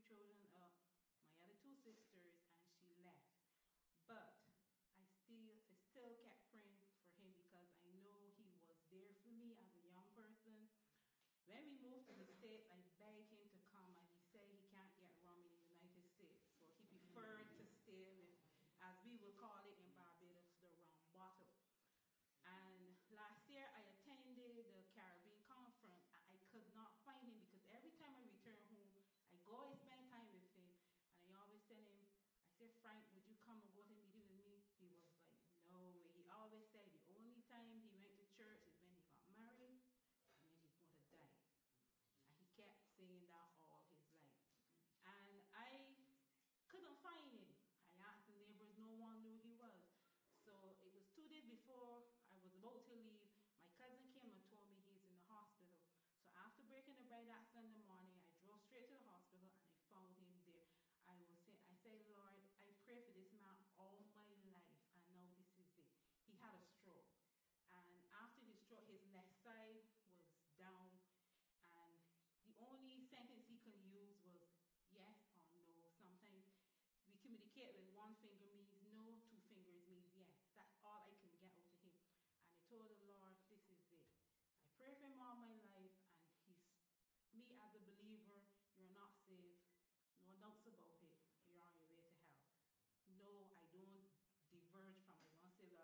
children up, my other two sisters, and she left. But I still kept praying for him because I know he was there for me as a young person. When we moved to the States, I begged him to come, and he said he can't get rum in the United States. So he preferred to stay with, as we would call it in Barbados, the rum bottle. And last year, I attended the Caribbean conference. I could not find him because every time I return home, I go and spend time with him, and I always tell him, I said, Frank, would you come and go to meeting with me? He was like, no way. He always said the only time he went to church is when he got married, and then he's going to die. And he kept saying that all his life. And I couldn't find him. I asked the neighbors, no one knew he was. So it was 2 days before I was about to leave, my cousin came and told me he's in the hospital. So after breaking the bread that Sunday morning, I drove straight to the hospital and I found him there. I said, Lord, I pray for this man all my life, and now this is it. He had a stroke. And after the stroke, his left side was down, and the only sentence he could use was yes or no. Sometimes we communicate with one finger means no, two fingers means yes. That's all I can get out of him. And I told the Lord, this is it. I pray for him all my life, and me as a believer, you're not saved. No doubts about it. You're on your way to hell. No, I don't diverge from it. I don't say, well,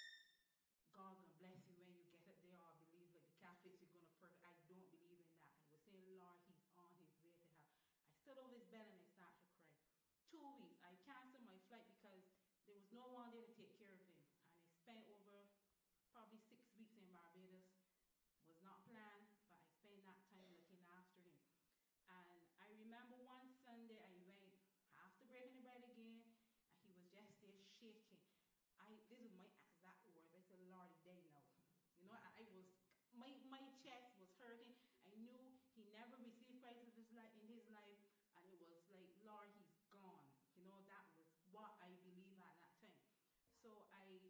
God gonna bless you when you get it there, or believe like the Catholics you're gonna pray. I don't believe in that. I was saying, Lord, he's on his way to hell. I stood over his bed and I started to cry. 2 weeks, I canceled my flight because there was no one there to take care of him. And I spent over probably 6 weeks in Barbados. Was not planned, but I spent that time looking after him. And I remember one Sunday I went after breaking the bread again, and he was just there shaking. This is my exact words. I said, Lord, he's dead now. You know, my chest was hurting. I knew he never received Christ in his life, and it was like, Lord, he's gone. You know, that was what I believed at that time. So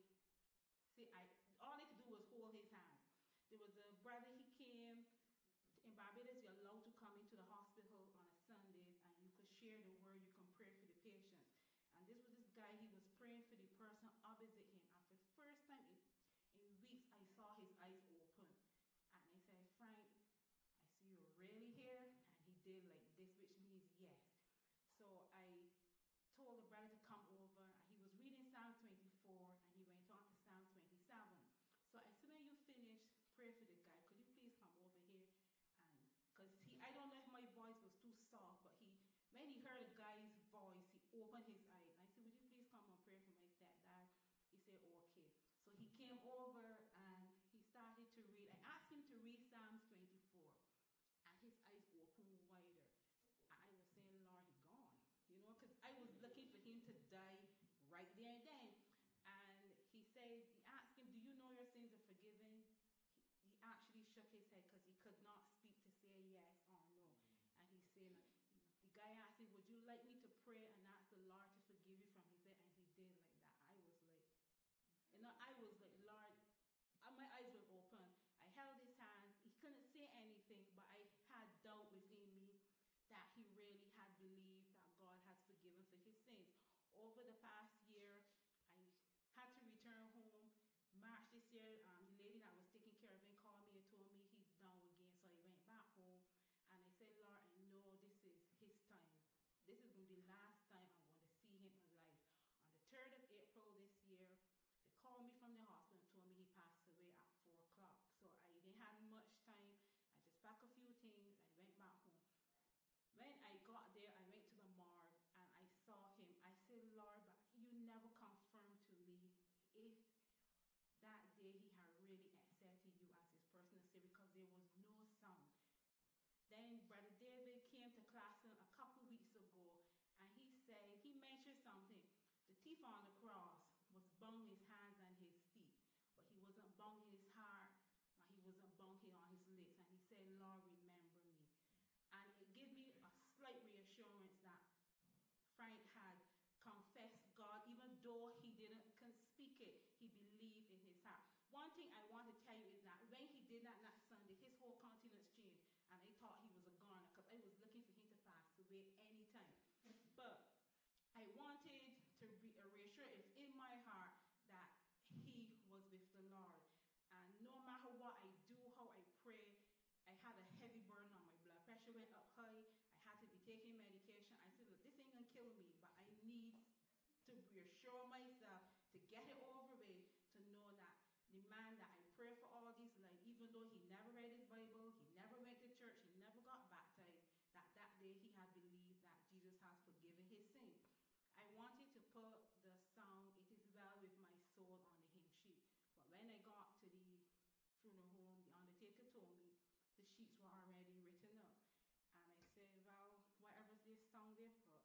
all I could do was hold his hands. There was a brother, he came. In Barbados, you're allowed to come into the hospital on a Sunday, and you could share the word, you can pray for the patients. And this was this guy, he was praying for the person opposite him. And for the first time in weeks, I saw his eyes open. And he said, Frank, I see you're really here. And he did like this, which means yes. So I told the brother to come over, and he was reading Psalm 24, and he went on to Psalm 27. So I said, when you finish, pray for the guy. Could you please come over here? Because I don't know if my voice was too soft, but when he heard a guy's voice, he opened his eyes. I said, would you please come and pray for my stepdad? He said, okay. So he came over and he started to read. I asked him to read Psalms 24, and his eyes opened wider. I was saying, Lord, he's gone. You know, because I was looking for him to die right there and then. And he asked him, do you know your sins are forgiven? He actually shook his head because he could not speak to say yes or no. And he said, the guy asked him, would you like me to pray and ask the Lord to forgive you from his head? And he did like that. I was like, Lord, my eyes were open. I held his hand. He couldn't say anything, but I had doubt within me that he really had believed that God has forgiven for his sins. Over the past year, I had to return home. March this year, the lady that was taking care of him called me and told me he's down again. So I went back home, and I said, Lord, I know this is his time. This is going to be the last time I'm going to see him alive. On the 3rd of April this year, they called me from the hospital and told me he passed away at 4 o'clock. So I didn't have much time. I just packed a few things and went back home. When I got there, I went to the morgue and I saw him. I said, Lord, but you never confirmed to me if that day he had really accepted you as his personal savior, because there was no sound. Then Brother David came to class a couple weeks ago, and he mentioned something. The thief on the cross was bound his hands and his feet, but he wasn't bound his heart, and he wasn't bound on his lips. And he said, Lord, remember me. And it gave me a slight reassurance that Frank had confessed God, even though he couldn't speak it, he believed in his heart. One thing I want to tell you is that when he did that Sunday, his whole countenance changed, and I thought he was a goner, because I was looking for him to pass away anytime. kill me, but I need to reassure myself to get it over with, to know that the man that I pray for all this life, even though he never read his Bible, he never went to church, he never got baptized, that day he had believed that Jesus has forgiven his sin. I wanted to put the song "It Is Well With My Soul" on the hymn sheet, but when I got to the funeral home, the undertaker told me the sheets were already written up. And I said, well, whatever this song they put,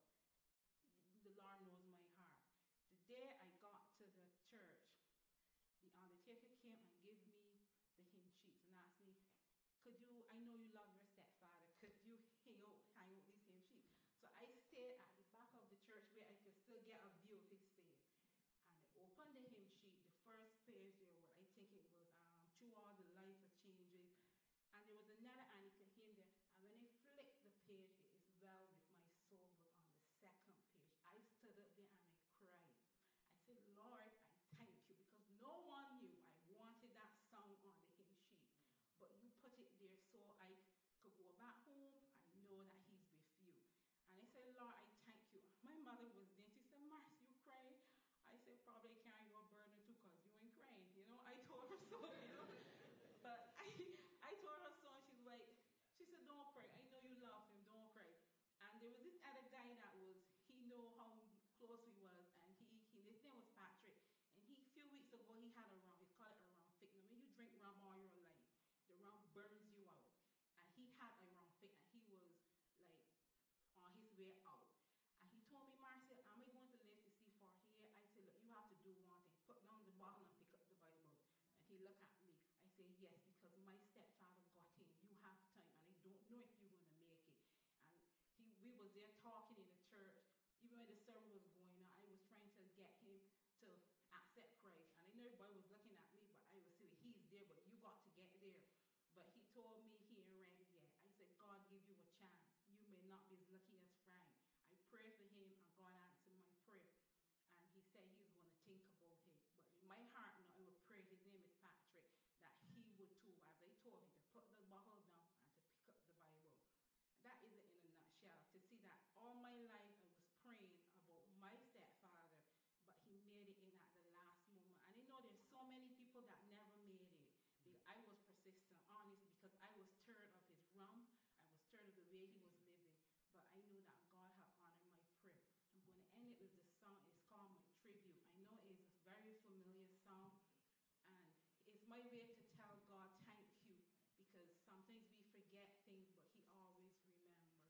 the Lord knows my heart. The day I got to the church, the undertaker came and gave me the hymn sheets and asked me, could you, I know you love your stepfather, could you hang out these hymn sheets? So I stayed at the back of the church where I could still get a view of his face. And I opened the hymn sheet, the first page there, what I think it was, Through All the Life of Changes. And there was another Annika hymn there. And when I flicked the page, "It Is Well With My Soul" was on the second page. I stood up there and I cried. I said, Lord, I thank you, because no one knew I wanted that song on the hymn sheet. But you put it there so I could go back home. I know that he's with you. And I said, Lord, I thank you. My mother was there. She said, Marcy, you crying? I said, probably carrying your burden too, because you ain't crying. I told her so. But I told her so, and she's like, she said, don't cry. I know you love him. Don't cry. And there was this other guy that he knew how close we was, and his name was Patrick. And a few weeks ago, he had a rum. They call it a rum fit. Now, when you drink rum all your life, the rum burns you out. And he had a rum fit, and he was like on his way out. And he told me, Marcy, am I going to live to see 40 years? I said, look, you have to do one thing. Put down the bottle and pick up the Bible. And he looked at me. I said, yes, because my stepfather got in. You have time, and I don't know if you're going to make it. And we was there talking in the church. Even when the sermon was going on, I was trying to get him to accept Christ. And I know everybody was looking at me, but I was saying, he's there, but you got to get there. But he told me he ain't ready yet. I said, God give you a chance. You may not be as lucky as Frank. I prayed for him, and God answered my prayer. And he said he was going to think about it. But in my heart, I would pray, his name is Patrick, that he would too, as I told him, to put the bottle down and to pick up the Bible. That is it in a nutshell. To see that all my life I was praying about my stepfather, but he made it in at the last moment. And there's so many people that never made it. I was persistent, honestly, because I was tired of his rum. I was tired of the way he was living. But I knew that God had honored my prayer. I'm going to end it with this song. It's called My Tribute. I know it's a very familiar song. And it's my way to tell God thank you, because sometimes we forget things, but he always remembers.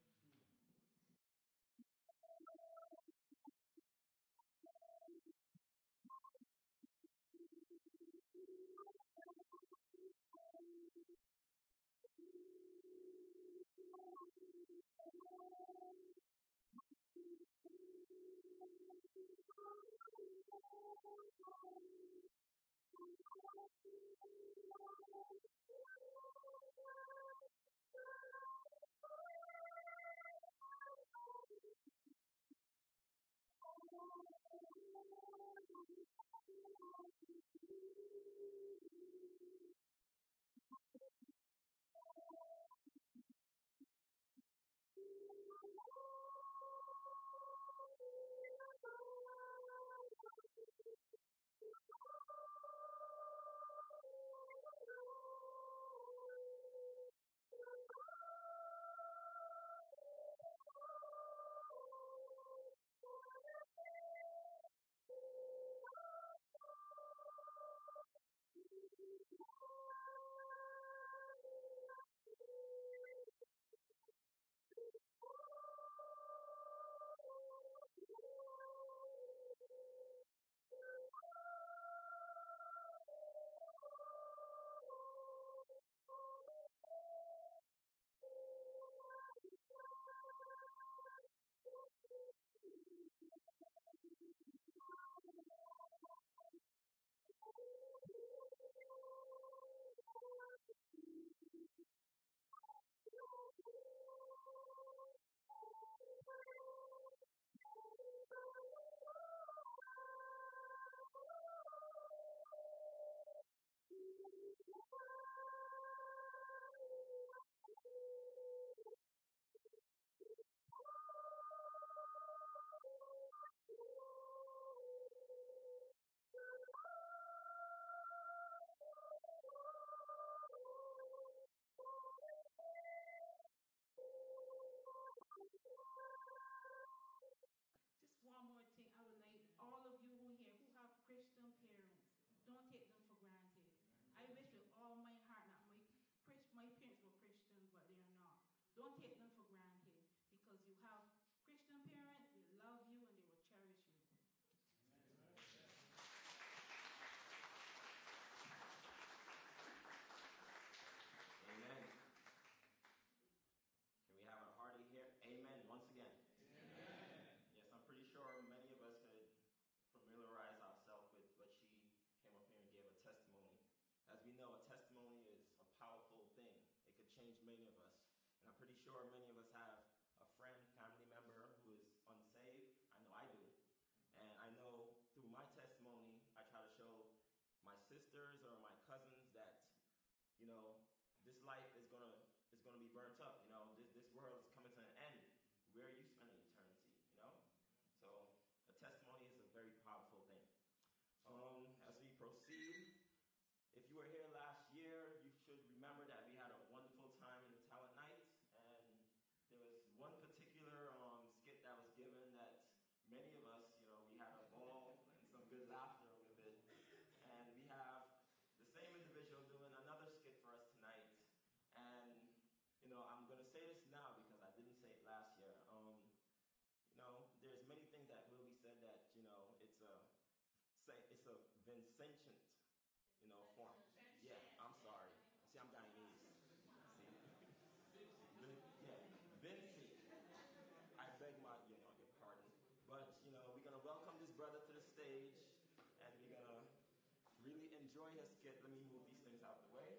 sure many of us have a friend, family member who is unsaved. I know I do. And I know through my testimony, I try to show my sisters or my cousins that, you know, this life is gonna be burnt up. You know, this world is coming to an end. Where are you spending eternity? You know, so a testimony is a very powerful thing. As we proceed, if you were here last year, you should remember that we had a wonderful time in the Talent Nights, and there was one particular skit that was given that many of us, you know, we had a ball and some good laughter with it. And we have the same individual doing another skit for us tonight. And, you know, I'm going to say this now because I didn't say it last year. You know, there's many things that will be said that, you know, it's a Vincentian, you know, form. Yeah, I'm sorry. See, I'm Guyanese. See? Yeah, Vinci. I beg your pardon. But, you know, we're going to welcome this brother to the stage, and we're going to really enjoy his skit. Let me move these things out of the way.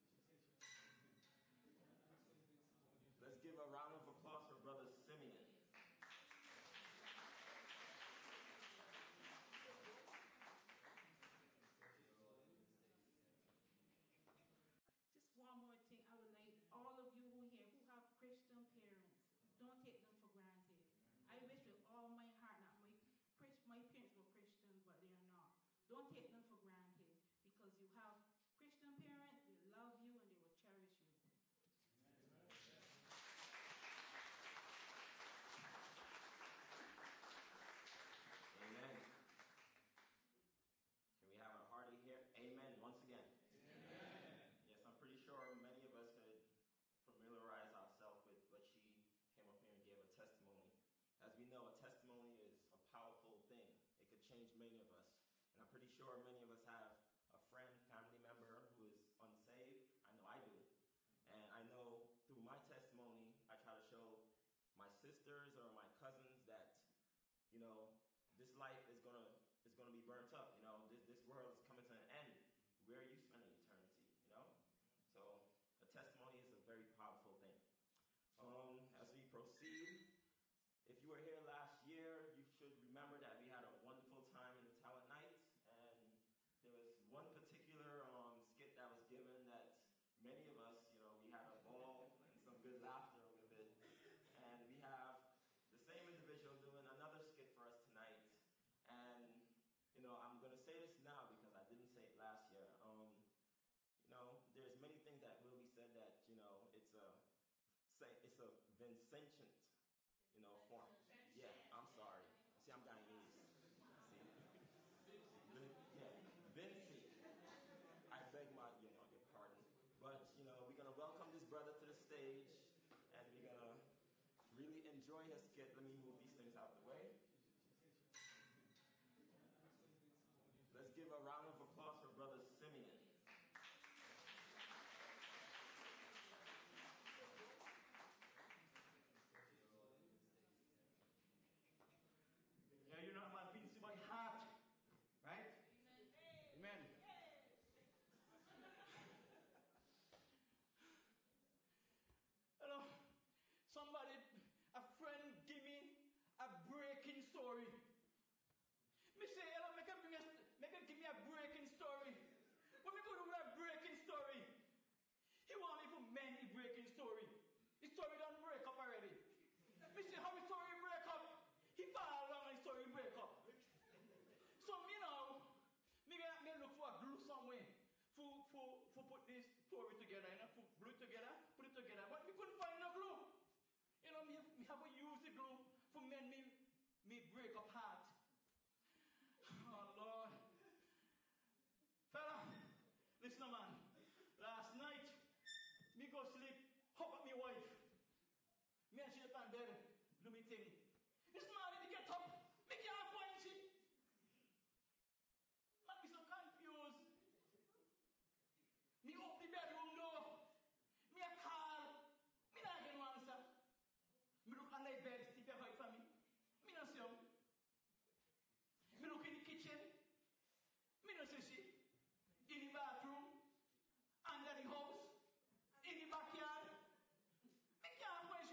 Let's give a round of applause for Brother Simeon. Just one more thing. I would like all of you who here who have Christian parents, don't take them for granted. I wish with all my heart that my parents were Christians, but they are not. Don't take them for granted because you have Christian parents, they love you and they will cherish you. Amen. Can we have a hearty here? Amen. Once again. Amen. Yes, I'm pretty sure many of us could familiarize ourselves with what she came up here and gave a testimony. As we know, a testimony is a powerful thing. It could change many of us. And I'm pretty sure many of us have a friend, family member who is unsaved. I know I do. And I know through my testimony, I try to show my sisters or my cousins that, you know, this life is gonna be burnt up. You know, this world is coming to an end. Where are you spending eternity? You know, so a testimony is a very powerful thing. As we proceed, if you were here last year, you should remember that we had a wonderful time in the Talent Nights, and there was one particular skit that was given that many of us, you know, we had a ball and some good laughter with it. And we have the same individual doing another skit for us tonight. And, you know, I'm going to say this now because I didn't say it last year. You know, there's many things that will be said that, you know, it's a Vincentian, you know, form. Yeah, I'm sorry. See, I'm Guyanese. See? Yeah, Vinci. I beg your pardon. But, you know, we're going to welcome this brother to the stage, and we're going to really enjoy his skit. Let me move these things out of the way. Let's give a round of applause for Brother Simeon. Yeah, you know I'm Vinci by heart, right? Amen. You know, somebody, a friend, give me a breaking story. Me say, hello, make him give me a breaking story. What me go do with a breaking story? He want me for many breaking story. His story don't break up already. Me say, how his story break up? He fall along and his story break up. So me now, me look for a glue somewhere for put this story together, you know, for glue it together, put it together. But me couldn't find no glue. You know, me have to use the glue for me break up heart. Oh Lord. Fella, listen man. Last night, me go sleep, hop at me wife. Me and she at bed, do me thing. This morning me get up, me can't find she. Man, me so confused. Me open the bedroom door. Me a call. Me not get no answer. Me look under the bed, Steve hide for me. Me not see him. Me look in the kitchen. Me not see she. In the bathroom. Under the house. In the backyard. Me can't find